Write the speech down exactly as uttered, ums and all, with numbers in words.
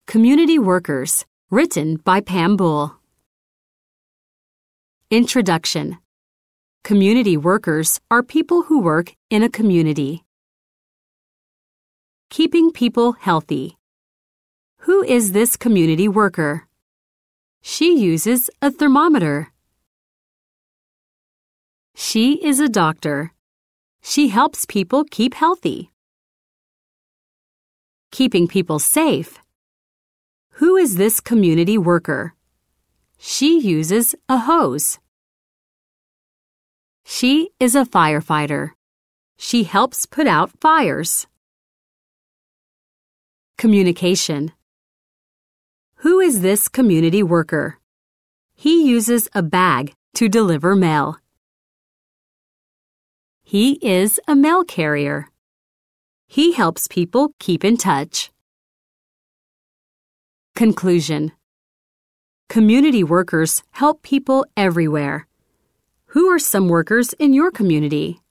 Community Workers, written by Pam Bull. Introduction. Community workers are people who work in a community. Keeping people healthy. Who is this community worker? She uses a thermometer. She is a doctor. She helps people keep healthy. Keeping people safe. Who is this community worker? She uses a hose. She is a firefighter. She helps put out fires. Communication. Who is this community worker? He uses a bag to deliver mail. He is a mail carrier. He helps people keep in touch. Conclusion. Community workers help people everywhere. Who are some workers in your community?